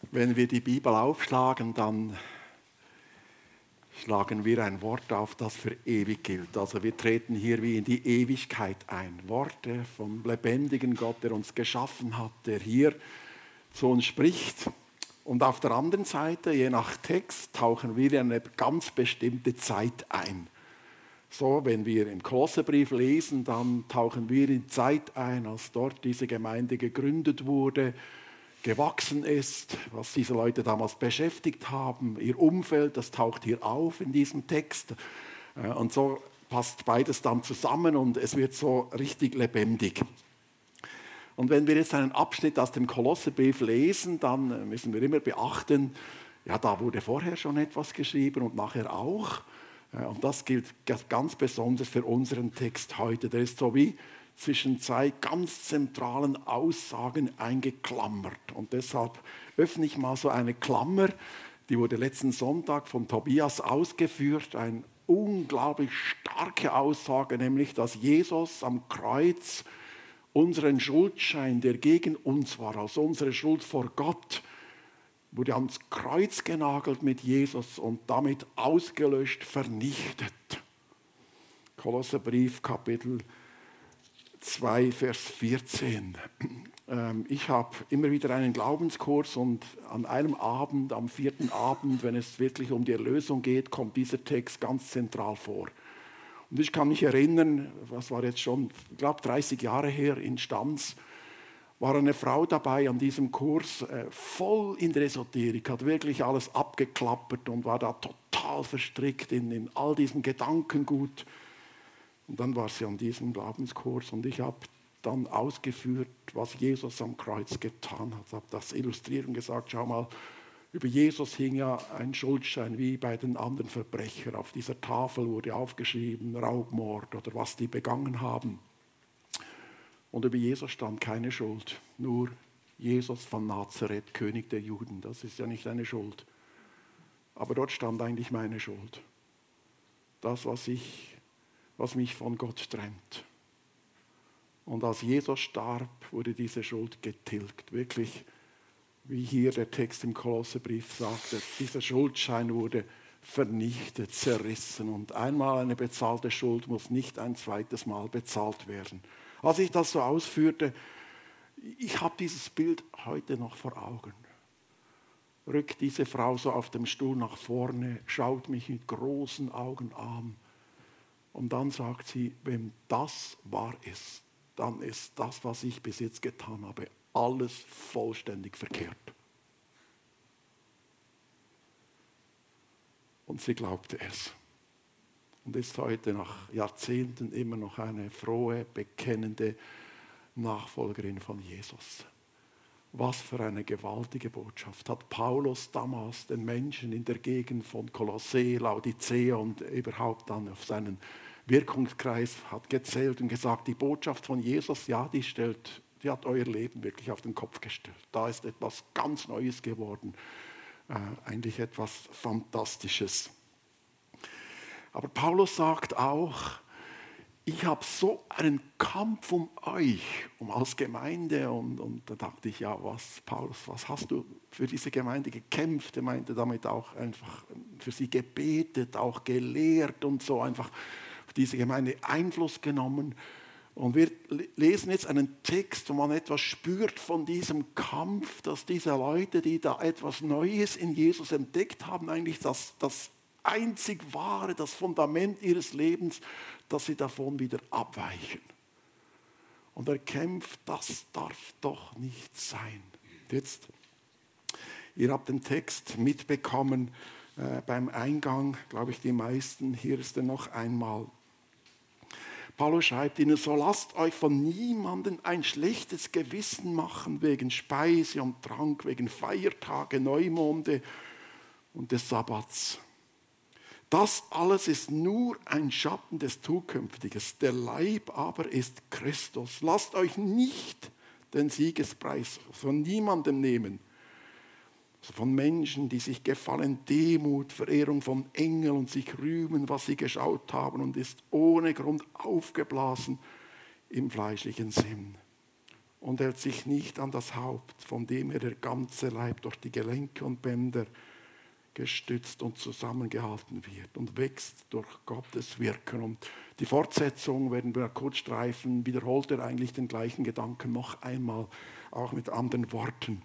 Wenn wir die Bibel aufschlagen, dann schlagen wir ein Wort auf, das für ewig gilt. Also wir treten hier wie in die Ewigkeit ein. Worte vom lebendigen Gott, der uns geschaffen hat, der hier zu uns spricht. Und auf der anderen Seite, je nach Text, tauchen wir in eine ganz bestimmte Zeit ein. So, wenn wir im Kolosserbrief lesen, dann tauchen wir in die Zeit ein, als dort diese Gemeinde gegründet wurde, gewachsen ist, was diese Leute damals beschäftigt haben, ihr Umfeld, das taucht hier auf in diesem Text. Und so passt beides dann zusammen und es wird so richtig lebendig. Und wenn wir jetzt einen Abschnitt aus dem Kolosserbrief lesen, dann müssen wir immer beachten, ja, da wurde vorher schon etwas geschrieben und nachher auch. Und das gilt ganz besonders für unseren Text heute. Der ist so wie zwischen zwei ganz zentralen Aussagen eingeklammert. Und deshalb öffne ich mal so eine Klammer, die wurde letzten Sonntag von Tobias ausgeführt. Eine unglaublich starke Aussage, nämlich, dass Jesus am Kreuz unseren Schuldschein, der gegen uns war, also unsere Schuld vor Gott, wurde ans Kreuz genagelt mit Jesus und damit ausgelöscht, vernichtet. Kolosserbrief, Kapitel 2, Vers 14. Ich habe immer wieder einen Glaubenskurs und an einem Abend, am 4. Abend, wenn es wirklich um die Erlösung geht, kommt dieser Text ganz zentral vor. Und ich kann mich erinnern, was war jetzt schon, ich glaube 30 Jahre her in Stams, war eine Frau dabei an diesem Kurs, voll in der Esoterik, hat wirklich alles abgeklappert und war da total verstrickt in all diesem Gedankengut. Und dann war sie an diesem Glaubenskurs und ich habe dann ausgeführt, was Jesus am Kreuz getan hat. Ich habe das illustriert und gesagt, schau mal, über Jesus hing ja ein Schuldschein wie bei den anderen Verbrechern. Auf dieser Tafel wurde aufgeschrieben, Raubmord oder was die begangen haben. Und über Jesus stand keine Schuld, nur Jesus von Nazareth, König der Juden. Das ist ja nicht eine Schuld. Aber dort stand eigentlich meine Schuld. Das, was mich von Gott trennt. Und als Jesus starb, wurde diese Schuld getilgt. Wirklich, wie hier der Text im Kolosserbrief sagte, dieser Schuldschein wurde vernichtet, zerrissen. Und einmal eine bezahlte Schuld muss nicht ein zweites Mal bezahlt werden. Als ich das so ausführte, ich habe dieses Bild heute noch vor Augen. Rückt diese Frau so auf dem Stuhl nach vorne, schaut mich mit großen Augen an. Und dann sagt sie, wenn das wahr ist, dann ist das, was ich bis jetzt getan habe, alles vollständig verkehrt. Und sie glaubte es. Und ist heute nach Jahrzehnten immer noch eine frohe, bekennende Nachfolgerin von Jesus. Was für eine gewaltige Botschaft hat Paulus damals den Menschen in der Gegend von Kolossee, Laodicea und überhaupt dann auf seinen Wirkungskreis hat gezählt und gesagt, die Botschaft von Jesus, ja, die hat euer Leben wirklich auf den Kopf gestellt. Da ist etwas ganz Neues geworden, eigentlich etwas Fantastisches. Aber Paulus sagt auch, ich habe so einen Kampf um euch, als Gemeinde. Und da dachte ich, ja, Paulus, was hast du für diese Gemeinde gekämpft? Er meinte damit auch einfach für sie gebetet, auch gelehrt und so einfach auf diese Gemeinde Einfluss genommen. Und wir lesen jetzt einen Text, wo man etwas spürt von diesem Kampf, dass diese Leute, die da etwas Neues in Jesus entdeckt haben, eigentlich das einzig wahre, das Fundament ihres Lebens, dass sie davon wieder abweichen. Und er kämpft, das darf doch nicht sein. Jetzt, ihr habt den Text mitbekommen beim Eingang, glaube ich, die meisten. Hier ist er noch einmal. Paulus schreibt ihnen, so lasst euch von niemandem ein schlechtes Gewissen machen wegen Speise und Trank, wegen Feiertage, Neumonde und des Sabbats. Das alles ist nur ein Schatten des Zukünftigen. Der Leib aber ist Christus. Lasst euch nicht den Siegespreis von niemandem nehmen. Also von Menschen, die sich gefallen, Demut, Verehrung von Engeln und sich rühmen, was sie geschaut haben und ist ohne Grund aufgeblasen im fleischlichen Sinn. und hält sich nicht an das Haupt, von dem der ganze Leib durch die Gelenke und Bänder gestützt und zusammengehalten wird und wächst durch Gottes Wirken. Und die Fortsetzung werden wir kurz streifen, wiederholt er eigentlich den gleichen Gedanken noch einmal, auch mit anderen Worten.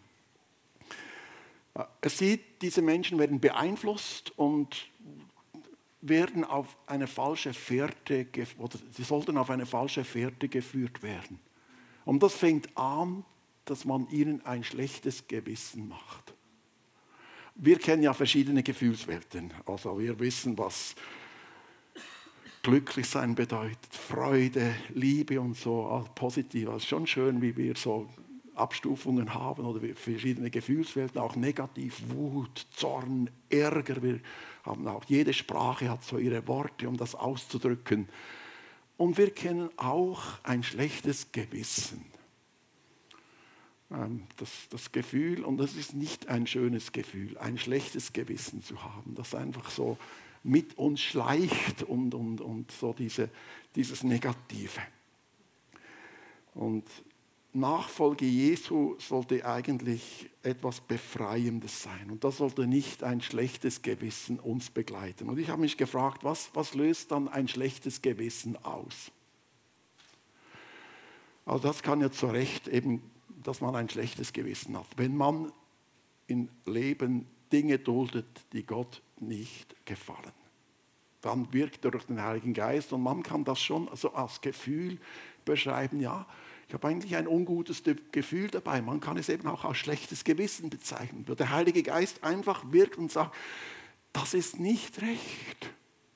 Er sieht, diese Menschen werden beeinflusst und werden auf eine falsche Fährte, oder sie sollten auf eine falsche Fährte geführt werden. Und das fängt an, dass man ihnen ein schlechtes Gewissen macht. Wir kennen ja verschiedene Gefühlswelten. Also wir wissen, was glücklich sein bedeutet, Freude, Liebe und so, positiv. Es ist schon schön, wie wir so Abstufungen haben oder verschiedene Gefühlswelten, auch negativ, Wut, Zorn, Ärger. Wir haben auch, jede Sprache hat so ihre Worte, um das auszudrücken. Und wir kennen auch ein schlechtes Gewissen. Das Gefühl, und das ist nicht ein schönes Gefühl, ein schlechtes Gewissen zu haben, das einfach so mit uns schleicht und so dieses Negative. Und Nachfolge Jesu sollte eigentlich etwas Befreiendes sein. Und das sollte nicht ein schlechtes Gewissen uns begleiten. Und ich habe mich gefragt, was löst dann ein schlechtes Gewissen aus? Also das kann ja zu Recht eben, dass man ein schlechtes Gewissen hat. Wenn man im Leben Dinge duldet, die Gott nicht gefallen, dann wirkt er durch den Heiligen Geist und man kann das schon also als Gefühl beschreiben, ja, ich habe eigentlich ein ungutes Gefühl dabei. Man kann es eben auch als schlechtes Gewissen bezeichnen. Wo der Heilige Geist einfach wirkt und sagt, das ist nicht recht.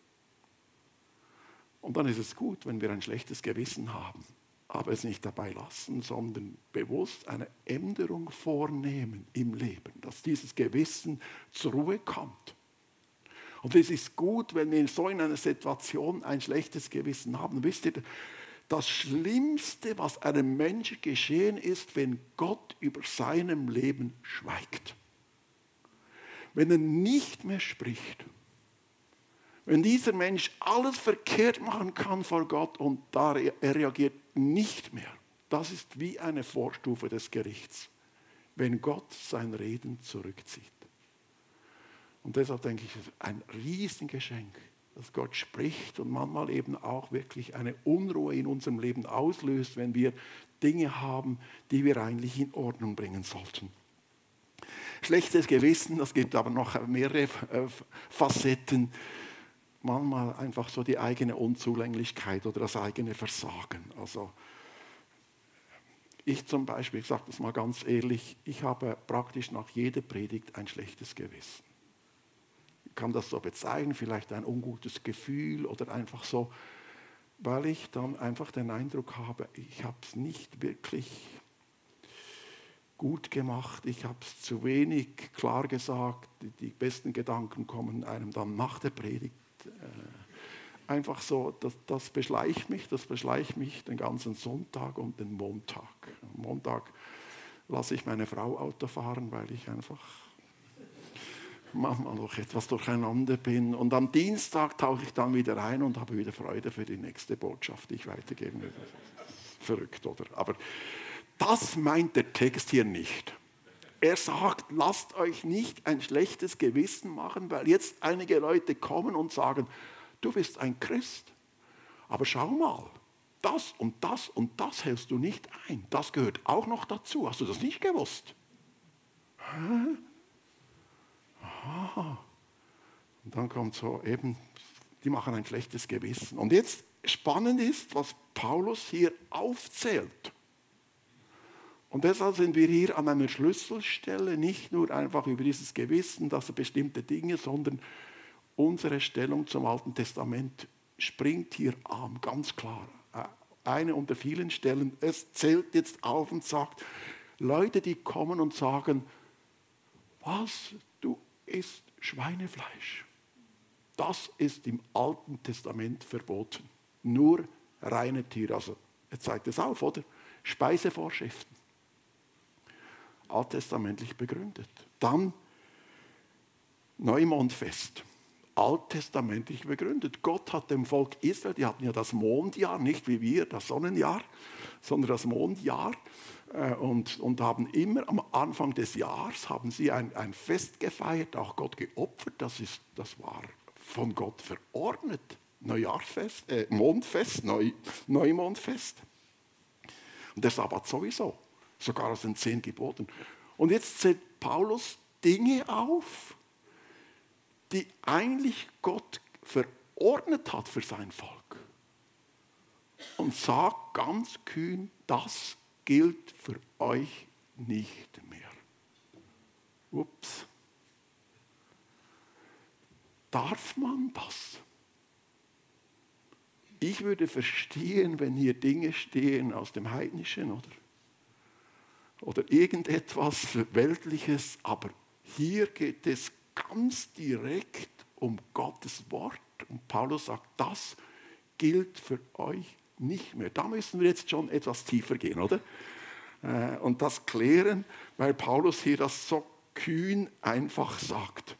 Und dann ist es gut, wenn wir ein schlechtes Gewissen haben. Aber es nicht dabei lassen, sondern bewusst eine Änderung vornehmen im Leben, dass dieses Gewissen zur Ruhe kommt. Und es ist gut, wenn wir so in einer Situation ein schlechtes Gewissen haben. Wisst ihr, das Schlimmste, was einem Menschen geschehen ist, wenn Gott über seinem Leben schweigt. Wenn er nicht mehr spricht. Wenn dieser Mensch alles verkehrt machen kann vor Gott und er reagiert nicht mehr. Das ist wie eine Vorstufe des Gerichts, wenn Gott sein Reden zurückzieht. Und deshalb denke ich, es ist ein Riesengeschenk, dass Gott spricht und manchmal eben auch wirklich eine Unruhe in unserem Leben auslöst, wenn wir Dinge haben, die wir eigentlich in Ordnung bringen sollten. Schlechtes Gewissen, das gibt aber noch mehrere Facetten. Manchmal einfach so die eigene Unzulänglichkeit oder das eigene Versagen. Also ich zum Beispiel, ich sage das mal ganz ehrlich, ich habe praktisch nach jeder Predigt ein schlechtes Gewissen. Ich kann das so bezeichnen, vielleicht ein ungutes Gefühl oder einfach so, weil ich dann einfach den Eindruck habe, ich habe es nicht wirklich gut gemacht, ich habe es zu wenig klar gesagt, die besten Gedanken kommen einem dann nach der Predigt. Einfach so, das beschleicht mich den ganzen Sonntag und den Montag. Am Montag lasse ich meine Frau Auto fahren, weil ich einfach manchmal noch etwas durcheinander bin. Und am Dienstag tauche ich dann wieder ein und habe wieder Freude für die nächste Botschaft, die ich weitergeben will. Verrückt, oder? Aber das meint der Text hier nicht. Er sagt, lasst euch nicht ein schlechtes Gewissen machen, weil jetzt einige Leute kommen und sagen, du bist ein Christ, aber schau mal, das und das und das hältst du nicht ein. Das gehört auch noch dazu. Hast du das nicht gewusst? Hä? Aha. Und dann kommt so eben, die machen ein schlechtes Gewissen. Und jetzt spannend ist, was Paulus hier aufzählt. Und deshalb sind wir hier an einer Schlüsselstelle, nicht nur einfach über dieses Gewissen, dass bestimmte Dinge, sondern unsere Stellung zum Alten Testament springt hier an, ganz klar. Eine unter vielen Stellen, es zählt jetzt auf und sagt, Leute, die kommen und sagen, was, du isst Schweinefleisch. Das ist im Alten Testament verboten. Nur reine Tiere. Also, er zeigt es auf, oder? Speisevorschriften. Alttestamentlich begründet. Dann Neumondfest. Alttestamentlich begründet. Gott hat dem Volk Israel, die hatten ja das Mondjahr, nicht wie wir, das Sonnenjahr, sondern das Mondjahr, und haben immer am Anfang des Jahres haben sie ein Fest gefeiert, auch Gott geopfert. Das war von Gott verordnet. Neujahrsfest, Mondfest, Neumondfest. Und der Sabbat sowieso, sogar aus den 10 Geboten. Und jetzt zählt Paulus Dinge auf, die eigentlich Gott verordnet hat für sein Volk. Und sagt ganz kühn, das gilt für euch nicht mehr. Ups. Darf man das? Ich würde verstehen, wenn hier Dinge stehen aus dem Heidnischen oder irgendetwas Weltliches, aber hier geht es ganz direkt um Gottes Wort. Und Paulus sagt, das gilt für euch nicht mehr. Da müssen wir jetzt schon etwas tiefer gehen, oder? Und das klären, weil Paulus hier das so kühn einfach sagt.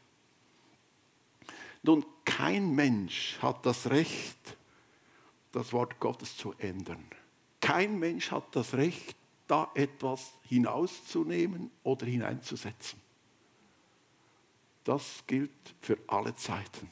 Nun, kein Mensch hat das Recht, das Wort Gottes zu ändern. Kein Mensch hat das Recht, da etwas hinauszunehmen oder hineinzusetzen. Das gilt für alle Zeiten.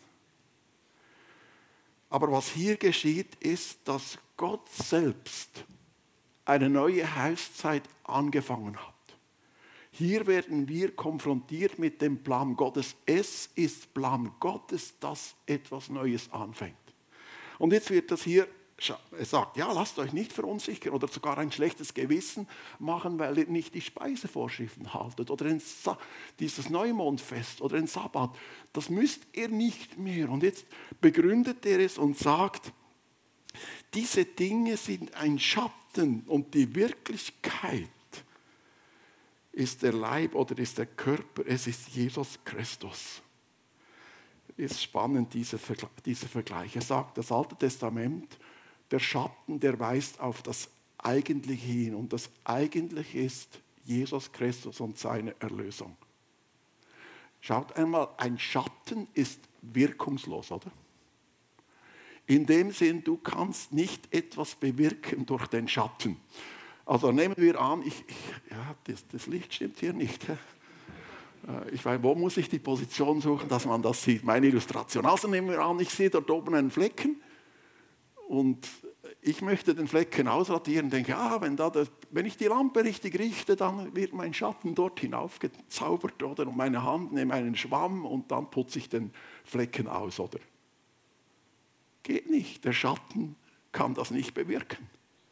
Aber was hier geschieht, ist, dass Gott selbst eine neue Heilszeit angefangen hat. Hier werden wir konfrontiert mit dem Plan Gottes. Es ist Plan Gottes, dass etwas Neues anfängt. Und jetzt wird das hier, er sagt, ja, lasst euch nicht verunsichern oder sogar ein schlechtes Gewissen machen, weil ihr nicht die Speisevorschriften haltet oder dieses Neumondfest oder den Sabbat. Das müsst ihr nicht mehr. Und jetzt begründet er es und sagt, diese Dinge sind ein Schatten und die Wirklichkeit ist der Leib oder ist der Körper, es ist Jesus Christus. Ist spannend, dieser Vergleich. Er sagt, das Alte Testament, der Schatten, der weist auf das Eigentliche hin. Und das Eigentliche ist Jesus Christus und seine Erlösung. Schaut einmal, ein Schatten ist wirkungslos, oder? In dem Sinn, du kannst nicht etwas bewirken durch den Schatten. Also nehmen wir an, das Licht stimmt hier nicht. Ich weiß, wo muss ich die Position suchen, dass man das sieht? Meine Illustration. Also nehmen wir an, ich sehe dort oben einen Flecken und ich möchte den Flecken ausradieren und denke, wenn ich die Lampe richtig richte, dann wird mein Schatten dort hinaufgezaubert, oder? Und meine Hand nehme einen Schwamm und dann putze ich den Flecken aus, oder? Geht nicht. Der Schatten kann das nicht bewirken.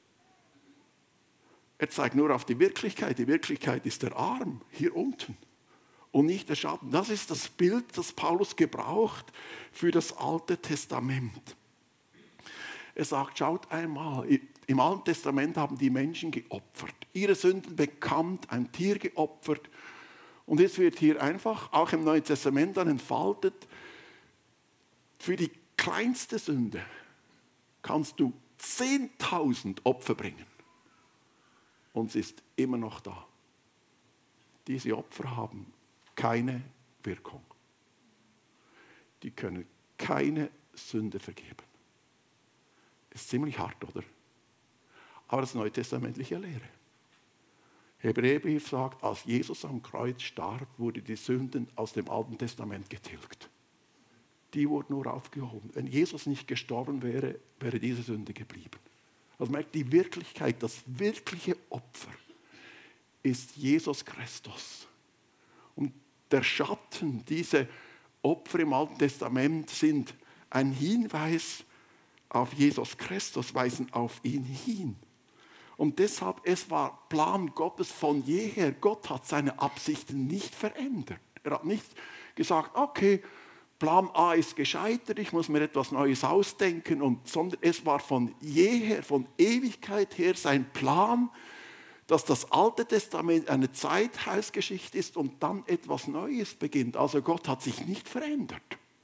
Er zeigt nur auf die Wirklichkeit. Die Wirklichkeit ist der Arm hier unten und nicht der Schatten. Das ist das Bild, das Paulus gebraucht für das Alte Testament. Er sagt, schaut einmal, im Alten Testament haben die Menschen geopfert, ihre Sünden bekannt, ein Tier geopfert. Und jetzt wird hier einfach, auch im Neuen Testament dann entfaltet, für die kleinste Sünde kannst du 10.000 Opfer bringen. Und es ist immer noch da. Diese Opfer haben keine Wirkung. Die können keine Sünde vergeben. Ist ziemlich hart, oder? Aber das ist neutestamentliche Lehre. Hebräerbrief sagt, als Jesus am Kreuz starb, wurde die Sünden aus dem Alten Testament getilgt. Die wurden nur aufgehoben. Wenn Jesus nicht gestorben wäre, wäre diese Sünde geblieben. Also merkt, die Wirklichkeit, das wirkliche Opfer ist Jesus Christus. Und der Schatten, diese Opfer im Alten Testament sind ein Hinweis auf Jesus Christus, weisen auf ihn hin. Und deshalb, es war Plan Gottes von jeher. Gott hat seine Absichten nicht verändert. Er hat nicht gesagt, okay, Plan A ist gescheitert, ich muss mir etwas Neues ausdenken, sondern es war von jeher, von Ewigkeit her sein Plan, dass das Alte Testament eine Zeitheilsgeschichte ist und dann etwas Neues beginnt. Also Gott hat sich nicht verändert.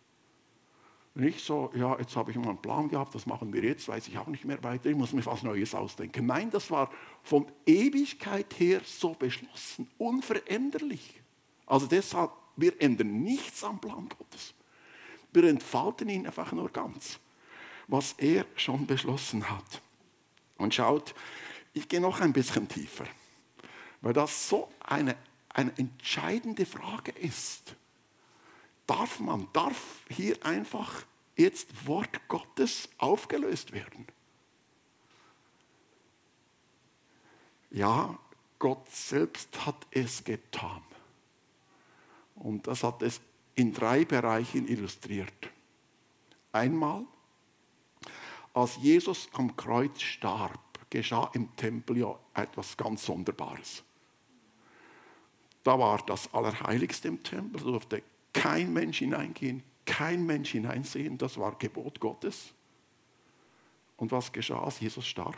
Nicht so, ja, jetzt habe ich mal einen Plan gehabt, was machen wir jetzt, weiß ich auch nicht mehr weiter, ich muss mir was Neues ausdenken. Nein, das war von Ewigkeit her so beschlossen, unveränderlich. Also deshalb, wir ändern nichts am Plan Gottes. Wir entfalten ihn einfach nur ganz, was er schon beschlossen hat. Und schaut, ich gehe noch ein bisschen tiefer. Weil das so eine entscheidende Frage ist. Darf hier einfach jetzt Wort Gottes aufgelöst werden? Ja, Gott selbst hat es getan. Und das hat es in 3 Bereichen illustriert. Einmal, als Jesus am Kreuz starb, geschah im Tempel ja etwas ganz Sonderbares. Da war das Allerheiligste im Tempel, da durfte kein Mensch hineingehen, kein Mensch hineinsehen, das war Gebot Gottes. Und was geschah, als Jesus starb?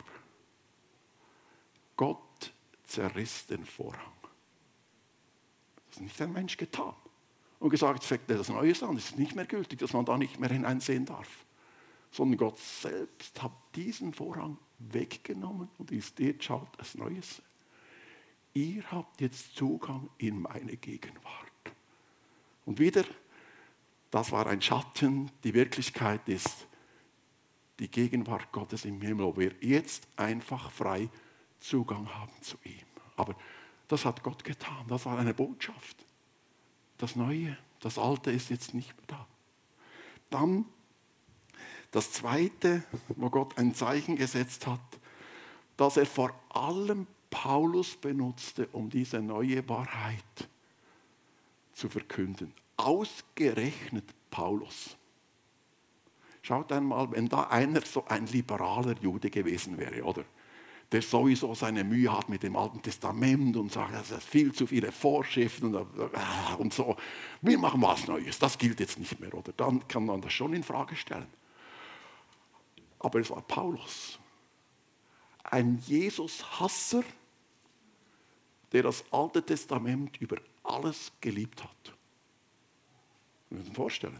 Gott zerriss den Vorhang. Das hat nicht ein Mensch getan. Und gesagt, es fängt etwas Neues an, es ist nicht mehr gültig, dass man da nicht mehr hineinsehen darf. Sondern Gott selbst hat diesen Vorhang weggenommen und ist jetzt schaut etwas Neues. Ihr habt jetzt Zugang in meine Gegenwart. Und wieder, das war ein Schatten, die Wirklichkeit ist die Gegenwart Gottes im Himmel, wo wir jetzt einfach frei Zugang haben zu ihm. Aber das hat Gott getan, das war eine Botschaft. Das Neue, das Alte ist jetzt nicht mehr da. Dann das Zweite, wo Gott ein Zeichen gesetzt hat, dass er vor allem Paulus benutzte, um diese neue Wahrheit zu verkünden. Ausgerechnet Paulus. Schaut einmal, wenn da einer so ein liberaler Jude gewesen wäre, oder? Der sowieso seine Mühe hat mit dem Alten Testament und sagt, es sind viel zu viele Vorschriften und so. Wir machen was Neues, das gilt jetzt nicht mehr, oder? Dann kann man das schon in Frage stellen. Aber es war Paulus, ein Jesus-Hasser, der das Alte Testament über alles geliebt hat. Wir müssen uns vorstellen.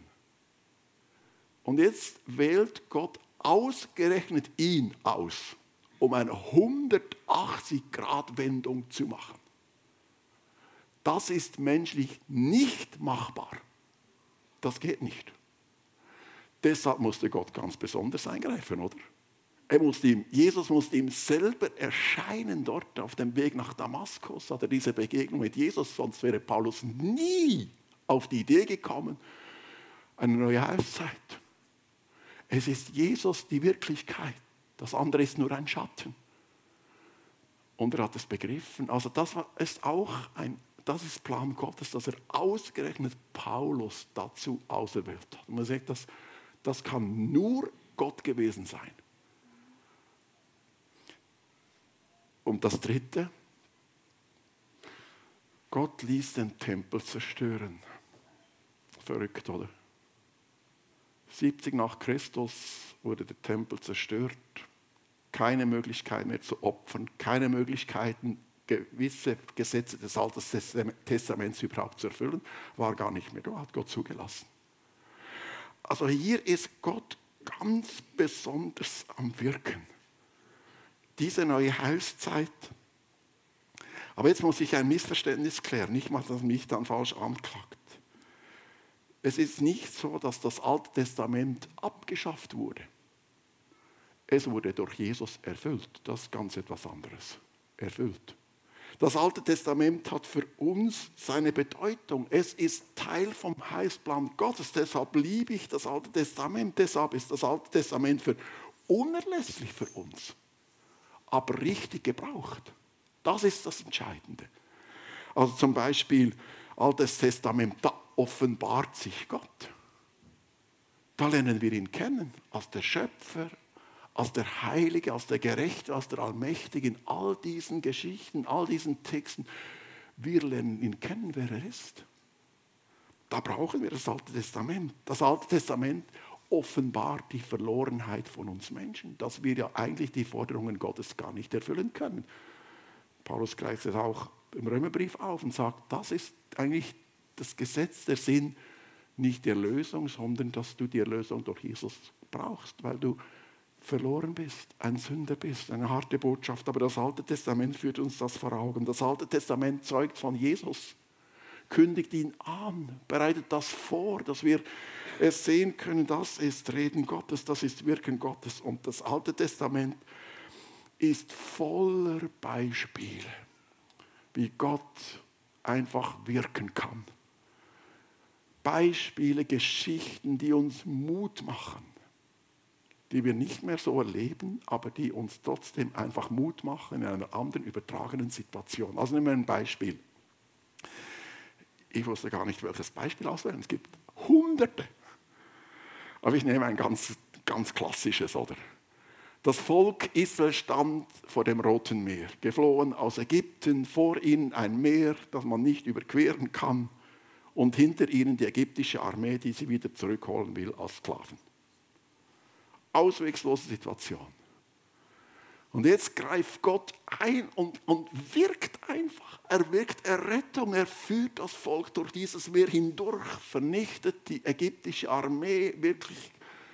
Und jetzt wählt Gott ausgerechnet ihn aus, um eine 180-Grad-Wendung zu machen. Das ist menschlich nicht machbar. Das geht nicht. Deshalb musste Gott ganz besonders eingreifen, oder? Jesus musste ihm selber erscheinen dort auf dem Weg nach Damaskus, hat er diese Begegnung mit Jesus, sonst wäre Paulus nie auf die Idee gekommen, eine neue Auszeit. Es ist Jesus die Wirklichkeit, das andere ist nur ein Schatten. Und er hat es begriffen. Also das ist Plan Gottes, dass er ausgerechnet Paulus dazu auserwählt hat. Und man sagt, das kann nur Gott gewesen sein. Und das Dritte, Gott ließ den Tempel zerstören. Verrückt, oder? 70 nach Christus wurde der Tempel zerstört. Keine Möglichkeit mehr zu opfern, keine Möglichkeiten, gewisse Gesetze des Alten Testaments überhaupt zu erfüllen, war gar nicht mehr da, hat Gott zugelassen. Also hier ist Gott ganz besonders am Wirken. Diese neue Heilszeit. Aber jetzt muss ich ein Missverständnis klären, nicht mal, dass mich dann falsch anklagt. Es ist nicht so, dass das Alte Testament abgeschafft wurde. Es wurde durch Jesus erfüllt. Das ist ganz etwas anderes. Erfüllt. Das Alte Testament hat für uns seine Bedeutung. Es ist Teil vom Heilsplan Gottes. Deshalb liebe ich das Alte Testament. Deshalb ist das Alte Testament unerlässlich für uns. Aber richtig gebraucht. Das ist das Entscheidende. Also zum Beispiel Altes Testament, da offenbart sich Gott. Da lernen wir ihn kennen als der Schöpfer, als der Heilige, als der Gerechte, als der Allmächtige. In all diesen Geschichten, all diesen Texten, wir lernen ihn kennen, wer er ist. Da brauchen wir das Alte Testament. Das Alte Testament offenbart die Verlorenheit von uns Menschen, dass wir ja eigentlich die Forderungen Gottes gar nicht erfüllen können. Paulus greift es auch im Römerbrief auf und sagt, das ist eigentlich das Gesetz, der Sinn, nicht die Erlösung, sondern dass du die Erlösung durch Jesus brauchst, weil du verloren bist, ein Sünder bist, eine harte Botschaft. Aber das Alte Testament führt uns das vor Augen. Das Alte Testament zeugt von Jesus, kündigt ihn an, bereitet das vor, dass wir es sehen können, das ist Reden Gottes, das ist Wirken Gottes. Und das Alte Testament ist voller Beispiele, wie Gott einfach wirken kann. Beispiele, Geschichten, die uns Mut machen, die wir nicht mehr so erleben, aber die uns trotzdem einfach Mut machen in einer anderen übertragenen Situation. Also nehmen wir ein Beispiel. Ich wusste gar nicht, welches Beispiel auswählen. Es gibt Hunderte. Aber ich nehme ein ganz klassisches, oder? Das Volk Israel stand vor dem Roten Meer, geflohen aus Ägypten, vor ihnen ein Meer, das man nicht überqueren kann, und hinter ihnen die ägyptische Armee, die sie wieder zurückholen will als Sklaven. Auswegslose Situation. Und jetzt greift Gott ein und wirkt einfach. Er wirkt Errettung, er führt das Volk durch dieses Meer hindurch, vernichtet die ägyptische Armee wirklich.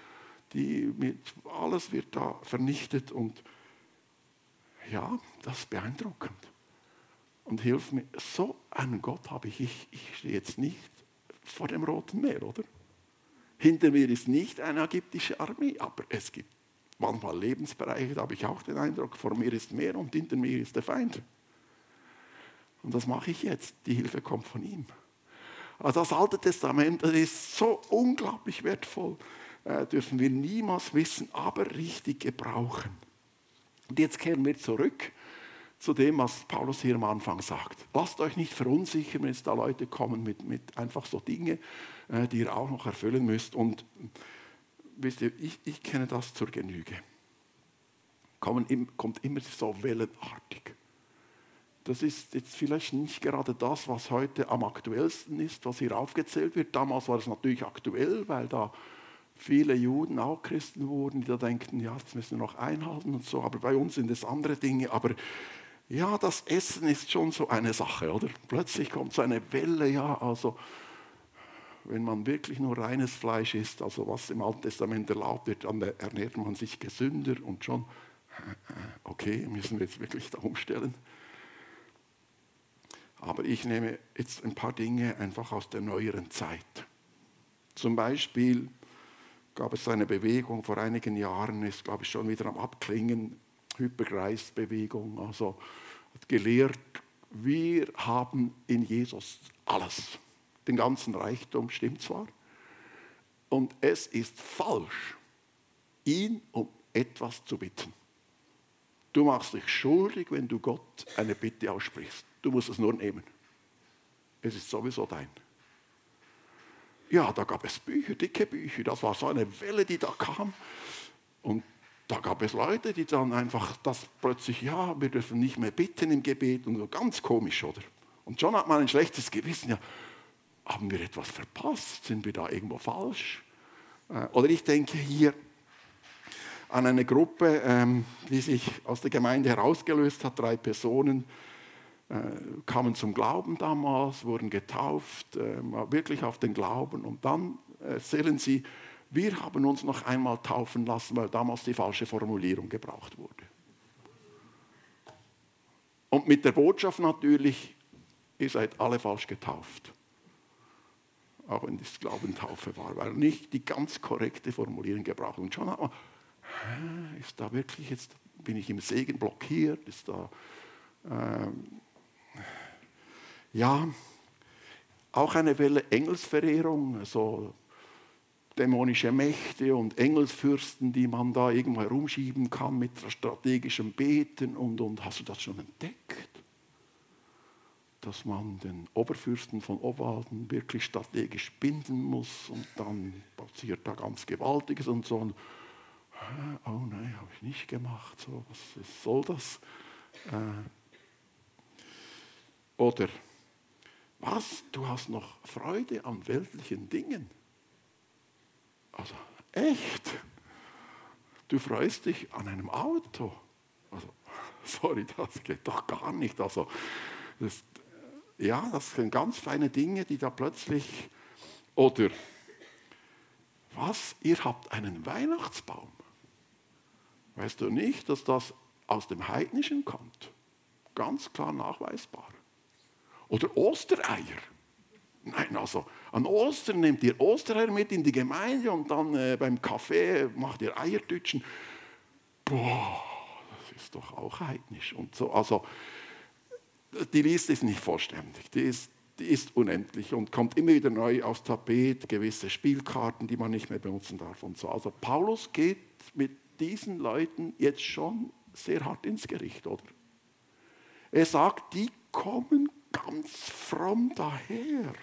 Alles wird da vernichtet und ja, das ist beeindruckend. Und hilf mir, so einen Gott habe ich. Ich stehe jetzt nicht vor dem Roten Meer, oder? Hinter mir ist nicht eine ägyptische Armee, aber es gibt manchmal Lebensbereiche, da habe ich auch den Eindruck, vor mir ist Meer und hinter mir ist der Feind. Und das mache ich jetzt, die Hilfe kommt von ihm. Also das Alte Testament, das ist so unglaublich wertvoll, dürfen wir niemals wissen, aber richtig gebrauchen. Und jetzt kehren wir zurück zu dem, was Paulus hier am Anfang sagt. Lasst euch nicht verunsichern, wenn jetzt da Leute kommen mit einfach so Dinge, die ihr auch noch erfüllen müsst. Und wisst ihr, ich kenne das zur Genüge. Kommt immer so wellenartig. Das ist jetzt vielleicht nicht gerade das, was heute am aktuellsten ist, was hier aufgezählt wird. Damals war es natürlich aktuell, weil da viele Juden auch Christen wurden, die da denken, ja, das müssen wir noch einhalten und so. Aber bei uns sind es andere Dinge. Aber ja, das Essen ist schon so eine Sache, oder? Plötzlich kommt so eine Welle, ja, also wenn man wirklich nur reines Fleisch isst, also was im Alten Testament erlaubt wird, dann ernährt man sich gesünder und schon, okay, müssen wir jetzt wirklich da umstellen. Aber ich nehme jetzt ein paar Dinge einfach aus der neueren Zeit. Zum Beispiel gab es eine Bewegung vor einigen Jahren, ist glaube ich schon wieder am Abklingen, Hypergrace-Bewegung, also hat gelehrt, wir haben in Jesus alles. Den ganzen Reichtum stimmt zwar. Und es ist falsch, ihn um etwas zu bitten. Du machst dich schuldig, wenn du Gott eine Bitte aussprichst. Du musst es nur nehmen. Es ist sowieso dein. Ja, da gab es Bücher, dicke Bücher. Das war so eine Welle, die da kam. Und da gab es Leute, die dann einfach das plötzlich, ja, wir dürfen nicht mehr bitten im Gebet. Und so ganz komisch, oder? Und schon hat man ein schlechtes Gewissen. Ja, haben wir etwas verpasst? Sind wir da irgendwo falsch? Oder ich denke hier an eine Gruppe, die sich aus der Gemeinde herausgelöst hat. 3 Personen kamen zum Glauben damals, wurden getauft, wirklich auf den Glauben. Und dann erzählen sie, wir haben uns noch einmal taufen lassen, weil damals die falsche Formulierung gebraucht wurde. Und mit der Botschaft natürlich, ihr seid alle falsch getauft. Auch wenn das Glaubentaufe war, weil nicht die ganz korrekte Formulierung gebraucht. Und schon hat man, ist da wirklich jetzt, bin ich im Segen blockiert, ist da, ja, auch eine Welle Engelsverehrung, so dämonische Mächte und Engelsfürsten, die man da irgendwo herumschieben kann mit strategischem Beten und hast du das schon entdeckt? Dass man den Oberfürsten von Obwalden wirklich strategisch binden muss und dann passiert da ganz Gewaltiges und so. Und, oh nein, habe ich nicht gemacht, so, was soll das? Oder, was, du hast noch Freude an weltlichen Dingen? Also, echt? Du freust dich an einem Auto? Also, sorry, das geht doch gar nicht. Also, das sind ganz feine Dinge, die da plötzlich... Oder, was, ihr habt einen Weihnachtsbaum? Weißt du nicht, dass das aus dem Heidnischen kommt? Ganz klar nachweisbar. Oder Ostereier. Nein, also an Ostern nehmt ihr Ostereier mit in die Gemeinde und dann beim Kaffee macht ihr die Liste ist nicht vollständig, die ist unendlich und kommt immer wieder neu aufs Tapet, gewisse Spielkarten, die man nicht mehr benutzen darf und so. Also Paulus geht mit diesen Leuten jetzt schon sehr hart ins Gericht, oder? Er sagt, die kommen ganz fromm daher.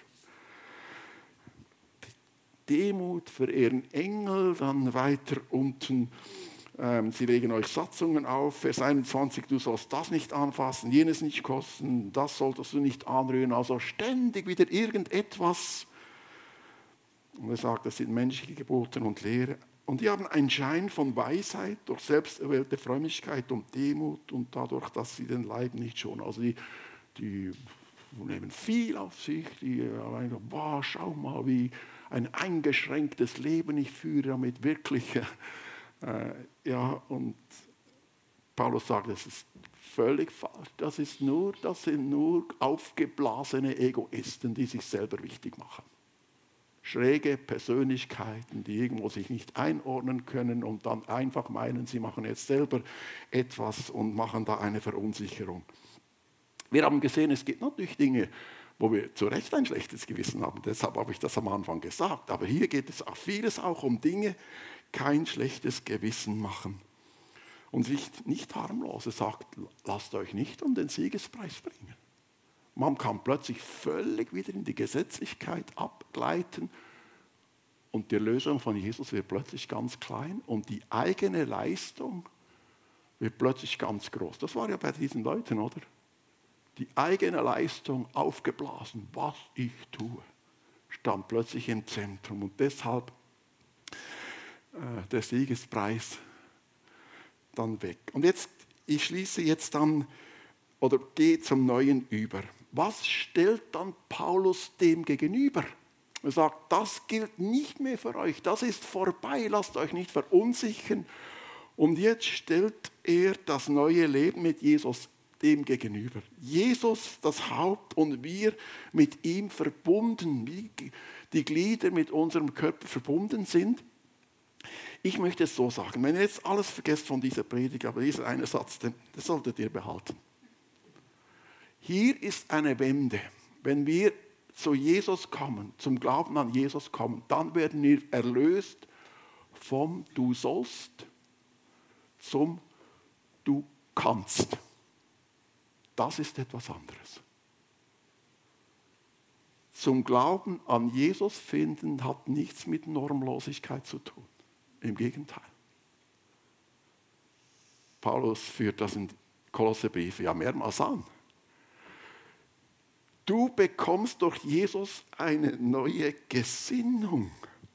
Demut, verehren Engel, dann weiter unten, sie legen euch Satzungen auf, Vers 21, du sollst das nicht anfassen, jenes nicht kosten, das solltest du nicht anrühren, also ständig wieder irgendetwas. Und er sagt, das sind menschliche Gebote und Lehre. Und die haben einen Schein von Weisheit durch selbsterwählte Frömmigkeit und Demut und dadurch, dass sie den Leib nicht schonen. Also die nehmen viel auf sich, die sagen, wow, schau mal, wie ein eingeschränktes Leben ich führe, damit wirklich, und Paulus sagt, das ist völlig falsch, das sind nur aufgeblasene Egoisten, die sich selber wichtig machen. Schräge Persönlichkeiten, die irgendwo sich nicht einordnen können und dann einfach meinen, sie machen jetzt selber etwas und machen da eine Verunsicherung. Wir haben gesehen, es gibt natürlich Dinge, wo wir zu Recht ein schlechtes Gewissen haben. Deshalb habe ich das am Anfang gesagt. Aber hier geht es auch vieles auch um Dinge, kein schlechtes Gewissen machen. Und nicht harmlos. Er sagt, lasst euch nicht um den Siegespreis bringen. Man kann plötzlich völlig wieder in die Gesetzlichkeit abgleiten und die Erlösung von Jesus wird plötzlich ganz klein und die eigene Leistung wird plötzlich ganz groß. Das war ja bei diesen Leuten, oder? Die eigene Leistung aufgeblasen, was ich tue, stand plötzlich im Zentrum und deshalb der Siegespreis dann weg. Und ich schließe jetzt dann oder gehe zum Neuen über. Was stellt dann Paulus dem gegenüber? Er sagt, das gilt nicht mehr für euch, das ist vorbei, lasst euch nicht verunsichern. Und jetzt stellt er das neue Leben mit Jesus dem gegenüber. Jesus, das Haupt und wir mit ihm verbunden, wie die Glieder mit unserem Körper verbunden sind. Ich möchte es so sagen, wenn ihr jetzt alles vergesst von dieser Predigt, aber dieser eine Satz, das solltet ihr behalten. Hier ist eine Wende. Wenn wir zu Jesus kommen, zum Glauben an Jesus kommen, dann werden wir erlöst vom Du sollst zum Du kannst. Das ist etwas anderes. Zum Glauben an Jesus finden hat nichts mit Normlosigkeit zu tun. Im Gegenteil. Paulus führt das in Kolosserbrief ja mehrmals an. Du bekommst durch Jesus eine neue Gesinnung.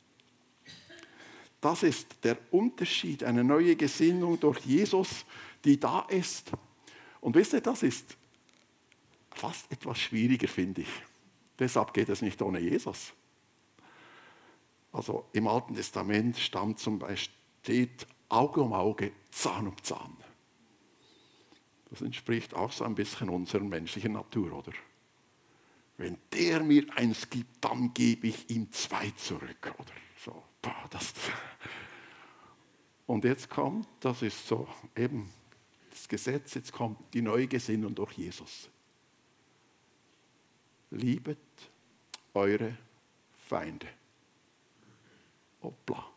Das ist der Unterschied, eine neue Gesinnung durch Jesus, die da ist. Und wisst ihr, das ist fast etwas schwieriger, finde ich. Deshalb geht es nicht ohne Jesus. Also im Alten Testament steht Auge um Auge, Zahn um Zahn. Das entspricht auch so ein bisschen unserer menschlichen Natur, oder? Wenn der mir eins gibt, dann gebe ich ihm 2 zurück, oder so. Und jetzt kommt, das ist so eben das Gesetz, jetzt kommt die neue Gesinnung durch Jesus. Liebet eure Feinde. Hoppla.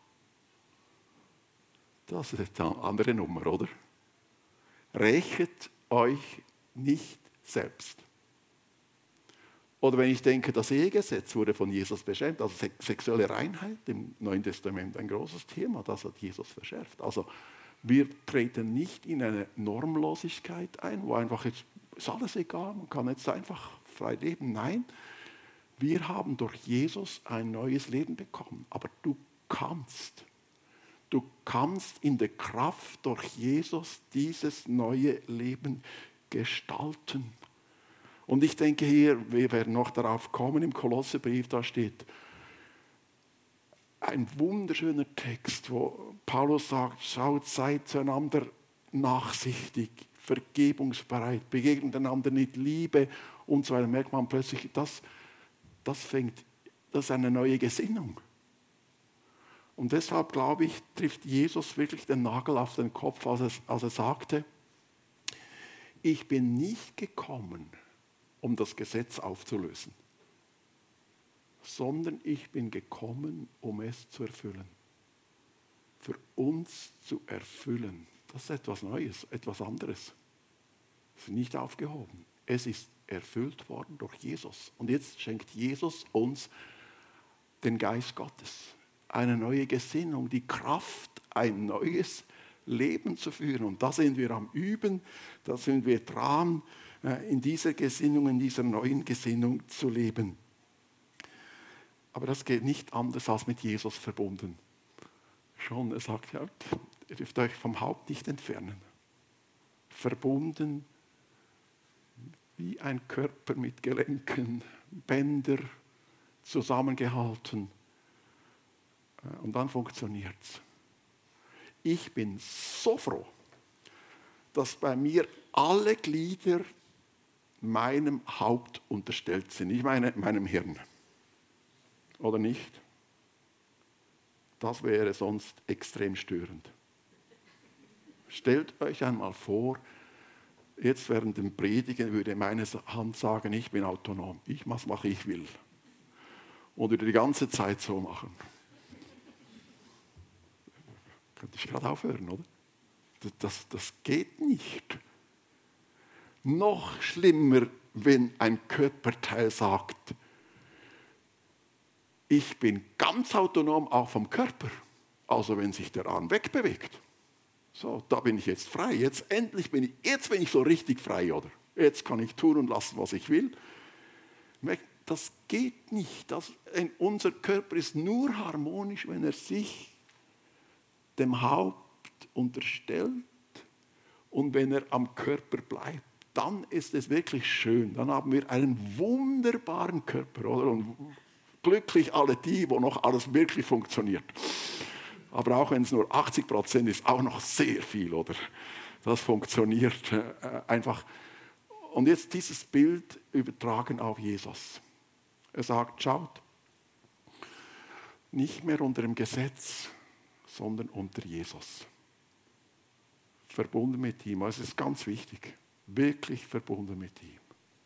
Das ist eine andere Nummer, oder? Rächet euch nicht selbst. Oder wenn ich denke, das Ehegesetz wurde von Jesus beschämt, also sexuelle Reinheit im Neuen Testament ein großes Thema, das hat Jesus verschärft. Also wir treten nicht in eine Normlosigkeit ein, wo einfach jetzt ist alles egal, man kann jetzt einfach frei leben. Nein, wir haben durch Jesus ein neues Leben bekommen. Aber du kannst in der Kraft durch Jesus dieses neue Leben gestalten. Und ich denke hier, wir werden noch darauf kommen, im Kolosserbrief, da steht ein wunderschöner Text, wo Paulus sagt, schaut, seid zueinander nachsichtig, vergebungsbereit, begegnet einander mit Liebe und so weiter. Merkt man plötzlich, das ist eine neue Gesinnung. Und deshalb, glaube ich, trifft Jesus wirklich den Nagel auf den Kopf, als er sagte, ich bin nicht gekommen, um das Gesetz aufzulösen, sondern ich bin gekommen, um es zu erfüllen. Für uns zu erfüllen. Das ist etwas Neues, etwas anderes. Es ist nicht aufgehoben. Es ist erfüllt worden durch Jesus. Und jetzt schenkt Jesus uns den Geist Gottes. Eine neue Gesinnung, die Kraft, ein neues Leben zu führen. Und da sind wir am Üben, da sind wir dran, in dieser Gesinnung, in dieser neuen Gesinnung zu leben. Aber das geht nicht anders als mit Jesus verbunden. Schon, er sagt, ja, ihr dürft euch vom Haupt nicht entfernen. Verbunden wie ein Körper mit Gelenken, Bänder zusammengehalten. Und dann funktioniert es. Ich bin so froh, dass bei mir alle Glieder meinem Haupt unterstellt sind. Ich meine meinem Hirn. Oder nicht? Das wäre sonst extrem störend. Stellt euch einmal vor, jetzt während dem Predigen würde meine Hand sagen, ich bin autonom, ich mache, ich will. Und würde die ganze Zeit so machen. Könnte ich gerade aufhören, oder? Das geht nicht. Noch schlimmer, wenn ein Körperteil sagt, ich bin ganz autonom auch vom Körper. Also wenn sich der Arm wegbewegt. So, da bin ich jetzt frei. Jetzt bin ich so richtig frei, oder? Jetzt kann ich tun und lassen, was ich will. Das geht nicht. Unser Körper ist nur harmonisch, wenn er sich dem Haupt unterstellt und wenn er am Körper bleibt. Dann ist es wirklich schön. Dann haben wir einen wunderbaren Körper, oder? Und glücklich alle die, wo noch alles wirklich funktioniert. Aber auch wenn es nur 80% ist, auch noch sehr viel, oder? Das funktioniert einfach. Und jetzt dieses Bild übertragen auf Jesus. Er sagt, schaut, nicht mehr unter dem Gesetz, sondern unter Jesus. Verbunden mit ihm. Also es ist ganz wichtig. Wirklich verbunden mit ihm.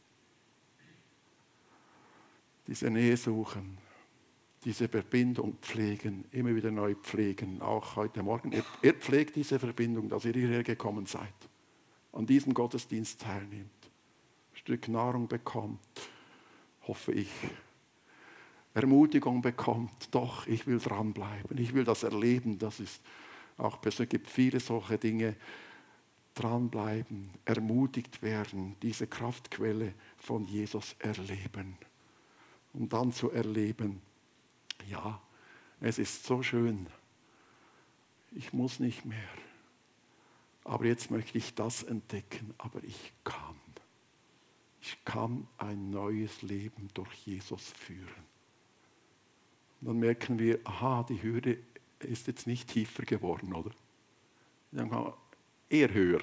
Diese Nähe suchen, diese Verbindung pflegen, immer wieder neu pflegen. Auch heute Morgen. Ihr pflegt diese Verbindung, dass ihr hierher gekommen seid. An diesem Gottesdienst teilnehmt. Ein Stück Nahrung bekommt, hoffe ich. Ermutigung bekommt, doch, ich will dranbleiben. Ich will das erleben. Das ist auch persönlich, gibt viele solche Dinge. Dranbleiben, ermutigt werden, diese Kraftquelle von Jesus erleben. Und dann zu erleben, ja, es ist so schön, ich muss nicht mehr. Aber jetzt möchte ich das entdecken, aber ich kann. Ich kann ein neues Leben durch Jesus führen. Und dann merken wir, aha, die Hürde ist jetzt nicht tiefer geworden, oder? Dann kann man eher höher,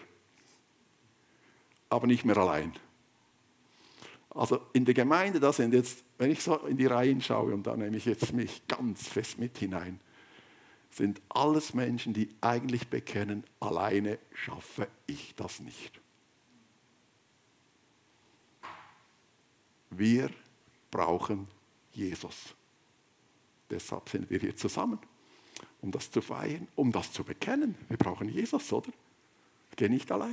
aber nicht mehr allein. Also in der Gemeinde, da sind jetzt, wenn ich so in die Reihen schaue, und da nehme ich jetzt mich ganz fest mit hinein, sind alles Menschen, die eigentlich bekennen, alleine schaffe ich das nicht. Wir brauchen Jesus. Deshalb sind wir hier zusammen, um das zu feiern, um das zu bekennen. Wir brauchen Jesus, oder? Ich gehe nicht allein.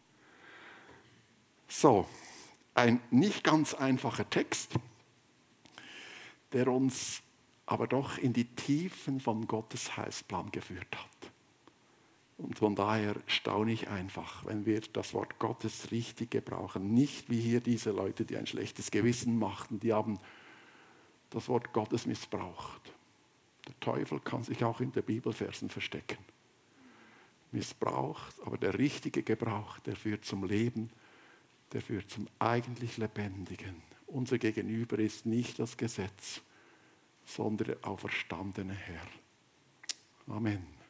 So, ein nicht ganz einfacher Text, der uns aber doch in die Tiefen von Gottes Heilsplan geführt hat. Und von daher staune ich einfach, wenn wir das Wort Gottes richtig gebrauchen. Nicht wie hier diese Leute, die ein schlechtes Gewissen machten, die haben das Wort Gottes missbraucht. Der Teufel kann sich auch in der Bibelversen verstecken. Missbraucht, aber der richtige Gebrauch, der führt zum Leben, der führt zum eigentlich Lebendigen. Unser Gegenüber ist nicht das Gesetz, sondern der auferstandene Herr. Amen.